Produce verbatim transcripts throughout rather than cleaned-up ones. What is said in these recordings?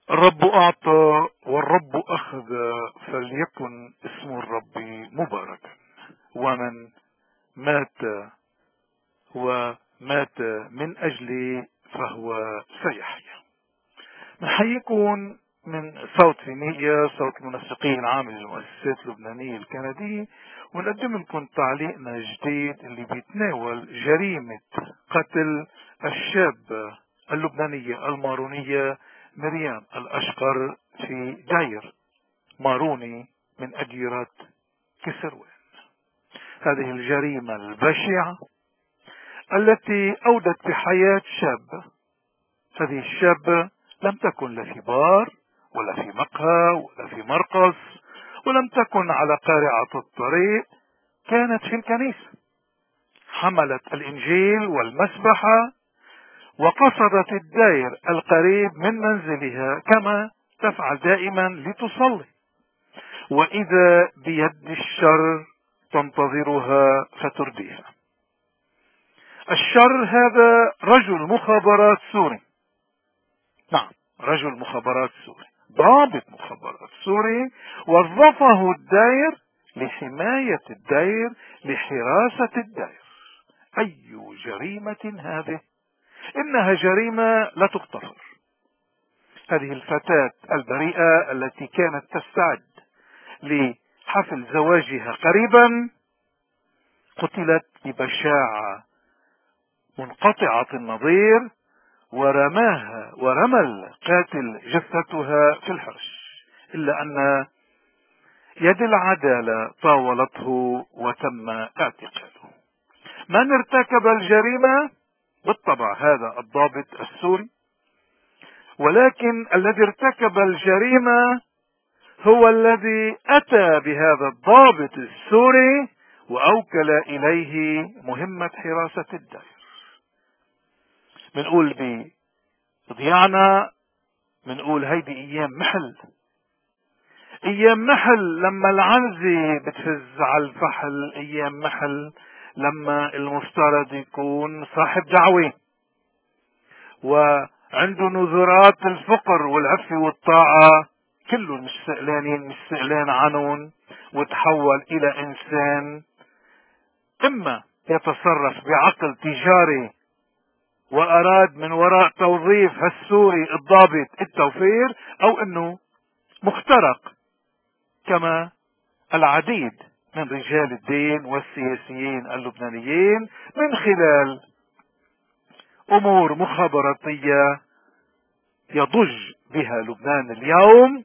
الرب أعطى والرب أخذ، فليكن اسم الرب مباركا. ومن مات ومات من أجلي فهو سيحيا. نحييكم من صوت فينيقيا، صوت المنسقين عامل المؤسسات اللبنانية الكندية، ونقدم لكم تعليقنا الجديد اللي بيتناول جريمة قتل الشابة اللبنانية المارونية مريم الأشقر في داير ماروني من أديرة كسروان. هذه الجريمة البشعة التي أودت بحياة شاب. هذه الشابة لم تكن لا في بار ولا في مقهى ولا في مرقص، ولم تكن على قارعة الطريق، كانت في الكنيسة، حملت الإنجيل والمسبحة وقصدت الدائر القريب من منزلها كما تفعل دائما لتصلي، وإذا بيد الشر تنتظرها فترديها. الشر هذا رجل مخابرات سوري، نعم رجل مخابرات سوري، ضابط مخابرات سوري، وظفه الداير لحماية الداير، لحراسة الداير. أي جريمة هذه! إنها جريمة لا تغتفر. هذه الفتاة البريئة التي كانت تستعد لحفل زواجها قريبا قتلت ببشاعة منقطعة النظير، ورماها ورمى القاتل جثتها في الحرش، إلا أن يد العدالة طاولته وتم اعتقاله. من ارتكب الجريمة؟ بالطبع هذا الضابط السوري، ولكن الذي ارتكب الجريمة هو الذي أتى بهذا الضابط السوري وأوكل إليه مهمة حراسة الدائر. منقول بضيعنا، منقول هيدي أيام محل، أيام محل لما العنزة بتفز على الفحل، أيام محل لما المفترض يكون صاحب دعوة وعنده نذرات الفقر والعفة والطاعة، كلهم مش سئلانين مش سئلان عنهم، وتحول إلى إنسان إما يتصرف بعقل تجاري وأراد من وراء توظيف هالسوري الضابط التوفير، أو أنه مخترق كما العديد من رجال الدين والسياسيين اللبنانيين من خلال أمور مخابراتية يضج بها لبنان اليوم،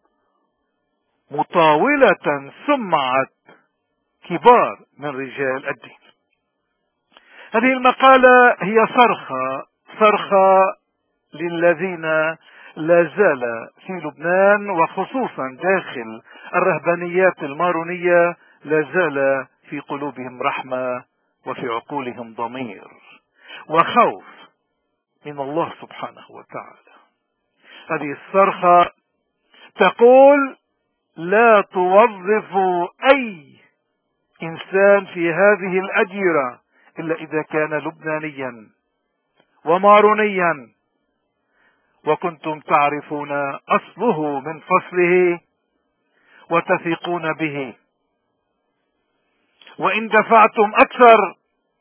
مطاولة سمعة كبار من رجال الدين. هذه المقالة هي صرخة صرخة للذين لا زال في لبنان وخصوصا داخل الرهبانيات المارونية لا زال في قلوبهم رحمة وفي عقولهم ضمير وخوف من الله سبحانه وتعالى. هذه الصرخة تقول: لا توظفوا أي إنسان في هذه الأديرة إلا إذا كان لبنانيا ومارونيا وكنتم تعرفون أصله من فصله وتثقون به، وإن دفعتم أكثر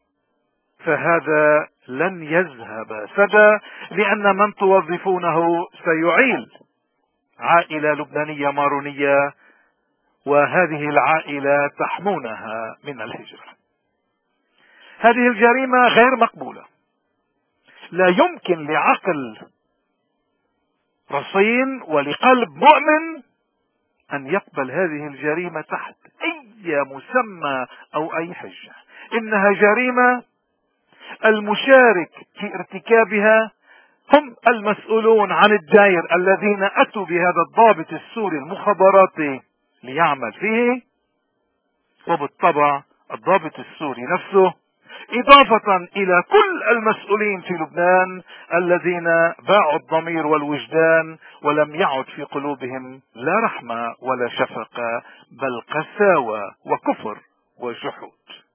فهذا لن يذهب سدى، لأن من توظفونه سيعيل عائلة لبنانية مارونية، وهذه العائلة تحمونها من الهجرة. هذه الجريمة غير مقبولة. لا يمكن لعقل رصين ولقلب مؤمن أن يقبل هذه الجريمة تحت أي مسمى أو أي حجة. إنها جريمة المشارك في ارتكابها هم المسؤولون عن الداير الذين أتوا بهذا الضابط السوري المخابراتي ليعمل فيه، وبالطبع الضابط السوري نفسه، إضافة إلى كل المسؤولين في لبنان الذين باعوا الضمير والوجدان ولم يعد في قلوبهم لا رحمة ولا شفقة، بل قساوة وكفر وجحود.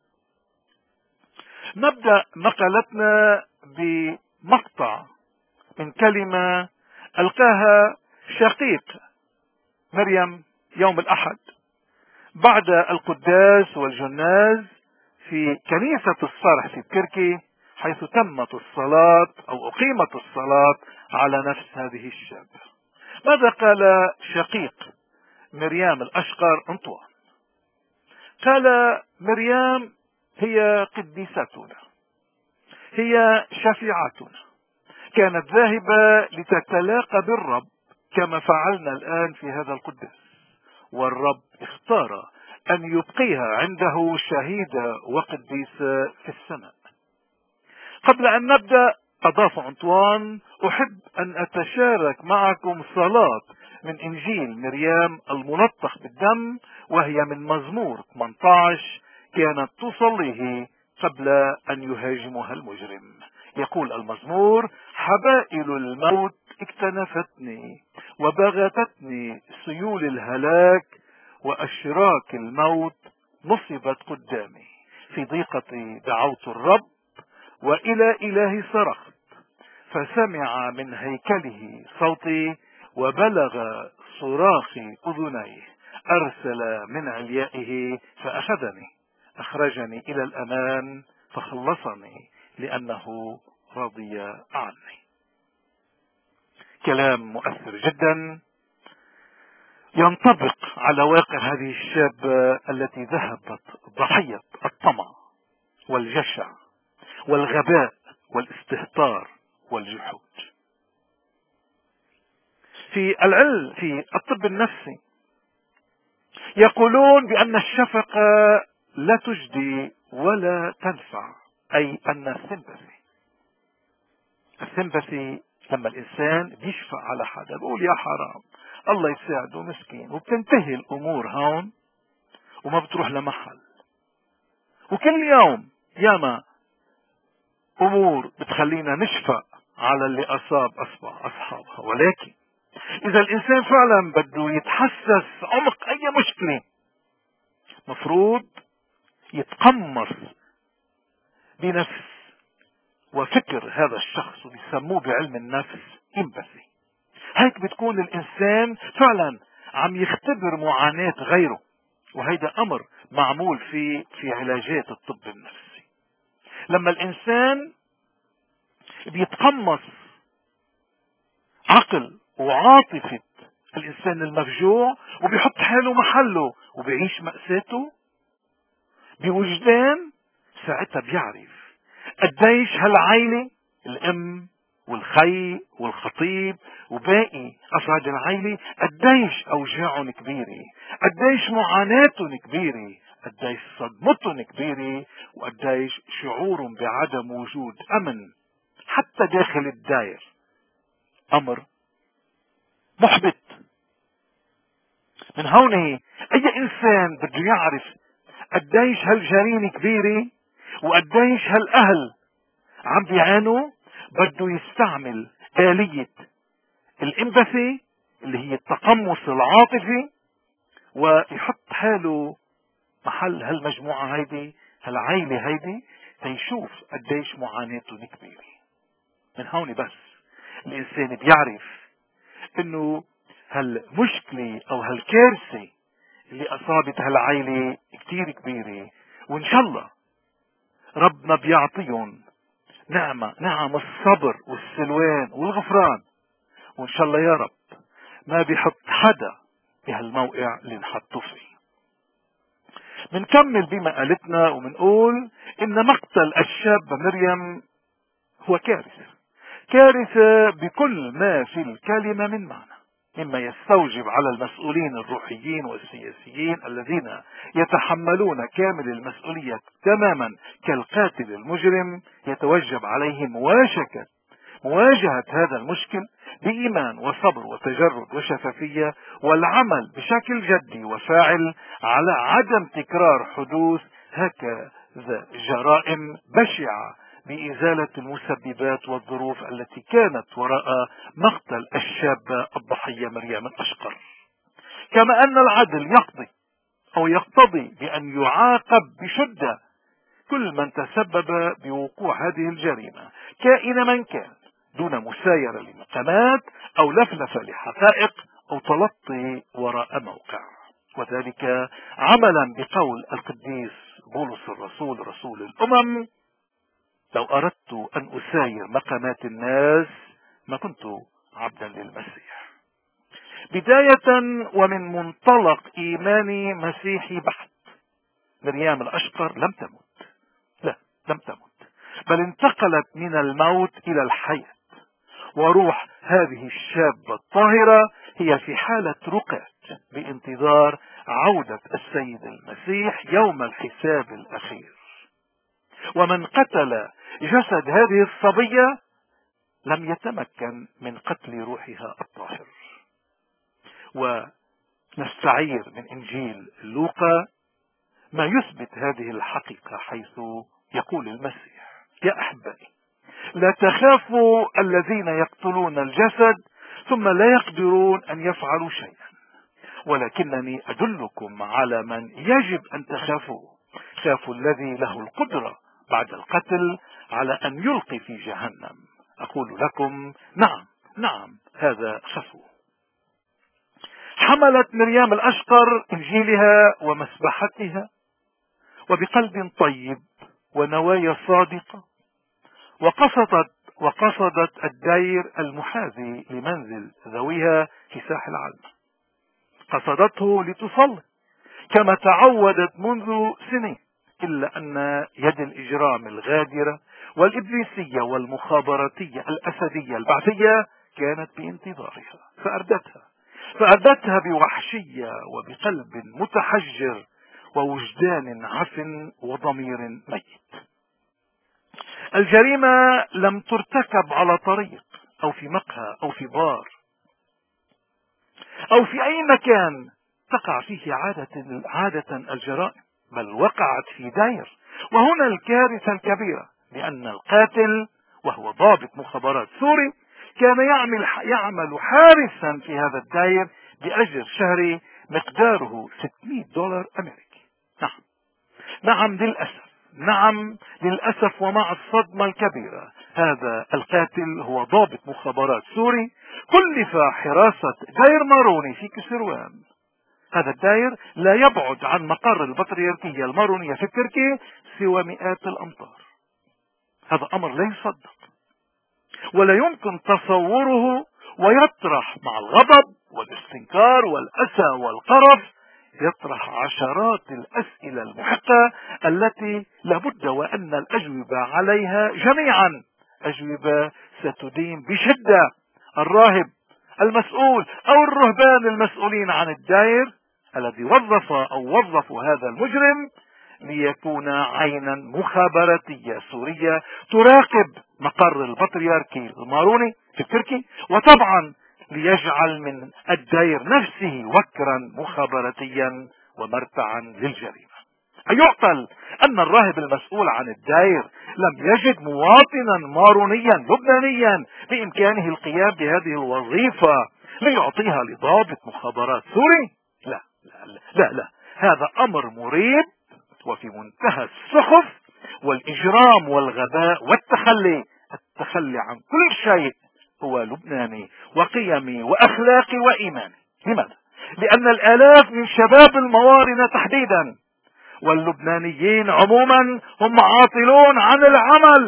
نبدأ مقالتنا بمقطع من كلمة ألقاها شقيق مريم يوم الأحد بعد القداس والجناز في كنيسة الصرح في تركي، حيث تمت الصلاة أو أقيمت الصلاة على نفس هذه الشابة. ماذا قال شقيق مريم الأشقر أنطوان؟ قال: مريم هي قديستنا، هي شفيعتنا، كانت ذاهبة لتتلاقى بالرب كما فعلنا الآن في هذا القداس، والرب اختار أن يبقيها عنده شهيدة وقديسة في السماء. قبل أن نبدأ، أضاف أنطوان: أحب أن أتشارك معكم صلاة من إنجيل مريم الملطخ بالدم، وهي من مزمور ثمانية عشر كانت تصليه قبل أن يهاجمها المجرم. يقول المزمور: حبائل الموت اكتنفتني وبغتتني سيول الهلاك، وأشراك الموت نصبت قدامي. في ضيقتي دعوت الرب، وإلى إلهي صرخت، فسمع من هيكله صوتي، وبلغ صراخ أذنيه. أرسل من عليائه فأخذني، أخرجني إلى الأمان فخلصني، لأنه رضي عني. كلام مؤثر جدا ينطبق على واقع هذه الشابة التي ذهبت ضحية الطمع والجشع والغباء والاستهتار والجحود. في العلم في الطب النفسي يقولون بأن الشفقة لا تجدي ولا تنفع، أي أن السمباثي السمباثي لما الإنسان بيشفق على حدا بيقول يا حرام الله يساعده مسكين، وبتنتهي الأمور هون وما بتروح لمحل. وكل يوم ياما أمور بتخلينا نشفق على اللي أصاب أصحابها، ولكن إذا الإنسان فعلا بده يتحسس عمق أي مشكلة، مفروض يتقمص بنفس وفكر هذا الشخص، وبيسموه بعلم النفس إمباثي. هيك بتكون الإنسان فعلا عم يختبر معاناة غيره، وهيدا أمر معمول في في علاجات الطب النفسي. لما الإنسان بيتقمص عقل وعاطفة الإنسان المفجوع وبيحط حاله محله وبيعيش مأساته بوجدان، ساعتها بيعرف قديش هالعائلة، الأم والخي والخطيب وباقي أفراد العائلة، قديش أوجاعهم كبيرة، قديش معاناتهم كبيرة، قديش صدمتهم كبيرة، وقديش شعورهم بعدم وجود أمن حتى داخل الدائر أمر محبط. من هون أي إنسان بده يعرف قديش هالجريمة كبيرة وقديش هالأهل عم بيعانوا، بده يستعمل آلية الإمباثي اللي هي التقمص العاطفي، ويحط حاله محل هالمجموعة هيدي، هالعائلة هيدي، تيشوف قديش معاناتهم كبيرة. من هون بس الإنسان بيعرف إنه هالمشكلة أو هالكارثة اللي أصابت هالعائلة كتير كبيرة، وإن شاء الله ربنا بيعطيهم نعمة نعم الصبر والسلوان والغفران، وإن شاء الله يا رب ما بيحط حدا بهالموقع اللي نحطه فيه. منكمل بمقالتنا ومنقول إن مقتل الشابة مريم هو كارثة، كارثة بكل ما في الكلمة من معنى، مما يستوجب على المسؤولين الروحيين والسياسيين الذين يتحملون كامل المسؤولية تماما كالقاتل المجرم، يتوجب عليهم مواجهة مواجهة هذا المشكل بإيمان وصبر وتجرد وشفافية، والعمل بشكل جدي وفاعل على عدم تكرار حدوث هكذا جرائم بشعة بإزالة المسببات والظروف التي كانت وراء مقتل الشابة الضحية مريم الأشقر. كما أن العدل يقضي أو يقتضي بأن يعاقب بشدة كل من تسبب بوقوع هذه الجريمة كائن من كان، دون مسايرة لمقامات أو لفلفة لحقائق أو تلطي وراء موقع، وذلك عملا بقول القديس بولس الرسول رسول الأمم: لو أردت أن أساير مقامات الناس ما كنت عبدا للمسيح. بداية ومن منطلق إيماني مسيحي بحت، مريم الأشقر لم تمت، لا لم تمت، بل انتقلت من الموت إلى الحياة، وروح هذه الشابة الطاهرة هي في حالة رقاد بانتظار عودة السيد المسيح يوم الحساب الأخير. ومن قتل جسد هذه الصبية لم يتمكن من قتل روحها الطاهر. ونستعير من إنجيل لوقا ما يثبت هذه الحقيقة، حيث يقول المسيح: يا أحبائي، لا تخافوا الذين يقتلون الجسد ثم لا يقدرون أن يفعلوا شيئا، ولكنني أدلكم على من يجب أن تخافوه. خافوا الذي له القدرة بعد القتل على أن يلقي في جهنم. أقول لكم نعم نعم، هذا خفوا. حملت مريم الأشقر إنجيلها ومسبحتها وبقلب طيب ونوايا صادقة، وقصدت وقصدت الدير المحاذي لمنزل ذويها في ساحل العلم. قصدته لتصلي كما تعودت منذ سنين، إلا أن يد الإجرام الغادرة والإبليسية والمخابراتية الأسدية البعثية كانت بانتظارها، فأردتها فأردتها بوحشية وبقلب متحجر ووجدان عفن وضمير ميت. الجريمة لم ترتكب على طريق أو في مقهى أو في بار أو في أي مكان تقع فيه عادة, عادة الجرائم، بل وقعت في دير. وهنا الكارثة الكبيرة، لأن القاتل وهو ضابط مخابرات سوري كان يعمل, يعمل حارسا في هذا الدير بأجر شهري مقداره ستمائة دولار أمريكي. نعم نعم للأسف نعم للأسف ومع الصدمة الكبيرة، هذا القاتل هو ضابط مخابرات سوري كلف حراسة دير ماروني في كسروان. هذا الدير لا يبعد عن مقر البطريركية المارونية في تركيا سوى مئات الأمتار. هذا أمر لا يصدق ولا يمكن تصوره، ويطرح مع الغضب والاستنكار والأسى والقرف يطرح عشرات الأسئلة المحقة التي لابد وأن الأجوبة عليها جميعا أجوبة ستدين بشدة الراهب المسؤول أو الرهبان المسؤولين عن الدير الذي وظف أو وظفوا هذا المجرم ليكون عينا مخابراتية سورية تراقب مقر البطريركي الماروني في تركي، وطبعا ليجعل من الدير نفسه وكرا مخابراتيا ومرتعا للجريمة. أيعقل أن الراهب المسؤول عن الدير لم يجد مواطنا مارونيا لبنانيا بإمكانه القيام بهذه الوظيفة ليعطيها لضابط مخابرات سوري؟ لا لا لا, لا, لا. هذا أمر مريب وفي منتهى السخف والإجرام والغباء والتخلي التخلي عن كل شيء هو لبناني وقيمي وأخلاقي وإيماني. لماذا؟ لأن الآلاف من شباب الموارنة تحديدا واللبنانيين عموما هم عاطلون عن العمل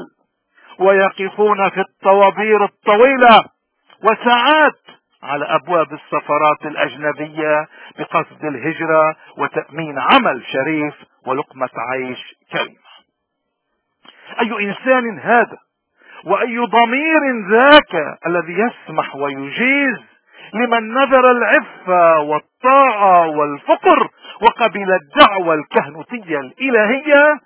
ويقفون في الطوابير الطويلة وساعات على أبواب السفارات الأجنبية بقصد الهجرة وتأمين عمل شريف ولقمة عيش كريمة. أي إنسان هذا وأي ضمير ذاك الذي يسمح ويجيز لمن نذر العفة والطاعة والفقر وقبل الدعوة الكهنوتية الإلهية؟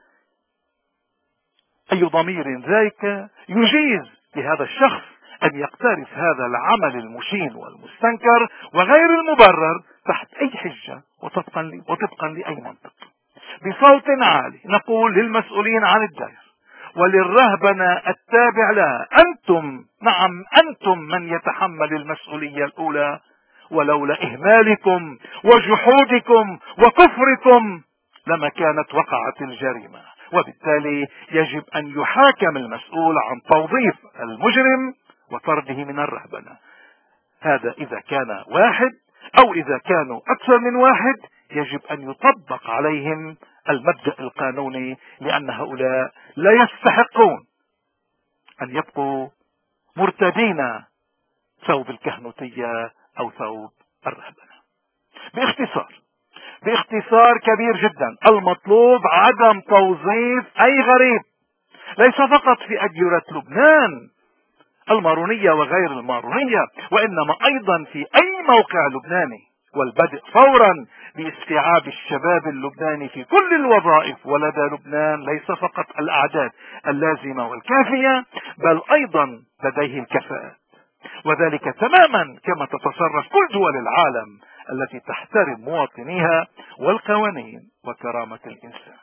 أي ضمير ذاك يجيز لهذا الشخص أن يقترف هذا العمل المشين والمستنكر وغير المبرر تحت أي حجة وطبقا, وطبقا لأي منطق؟ بصوت عالي نقول للمسؤولين عن الدير وللرهبنة التابع لها: أنتم نعم أنتم من يتحمل المسؤولية الأولى، ولولا إهمالكم وجحودكم وكفركم لما كانت وقعت الجريمة. وبالتالي يجب أن يحاكم المسؤول عن توظيف المجرم وطرده من الرهبنة. هذا إذا كان واحد، أو إذا كانوا أكثر من واحد يجب أن يطبق عليهم المبدأ القانوني، لأن هؤلاء لا يستحقون أن يبقوا مرتدين ثوب الكهنوتية أو ثوب الرهبنة. باختصار باختصار كبير جدا، المطلوب عدم توظيف أي غريب، ليس فقط في أديرة لبنان المارونية وغير المارونية، وإنما أيضا في أي موقع لبناني، والبدء فورا باستيعاب الشباب اللبناني في كل الوظائف. ولدى لبنان ليس فقط الأعداد اللازمة والكافية، بل أيضا لديه الكفاءات، وذلك تماما كما تتصرف كل دول العالم التي تحترم مواطنيها والقوانين وكرامة الإنسان.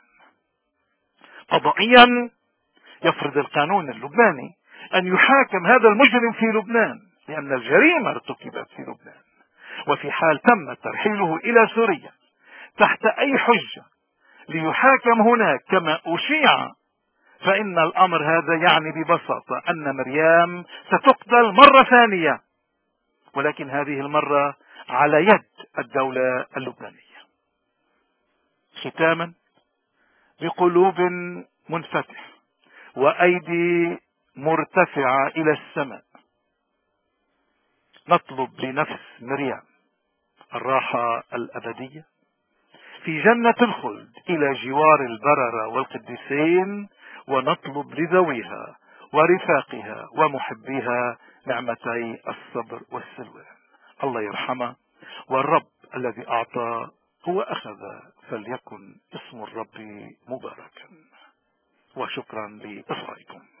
قضائيا يفرض القانون اللبناني أن يحاكم هذا المجرم في لبنان، لأن الجريمة ارتكبت في لبنان، وفي حال تم ترحيله إلى سوريا تحت أي حجة ليحاكم هناك كما أشيع، فإن الأمر هذا يعني ببساطة أن مريم ستقتل مرة ثانية، ولكن هذه المرة على يد الدولة اللبنانية. ختاما، بقلوب منفتحة وأيدي مرتفعة إلى السماء نطلب لنفس مريم الراحة الأبدية في جنة الخلد إلى جوار البررة والقديسين، ونطلب لذويها ورفاقها ومحبيها نعمتي الصبر والسلوان. الله يرحمه، والرب الذي أعطى هو أخذ، فليكن اسم الرب مباركا. وشكرا لإصغائكم.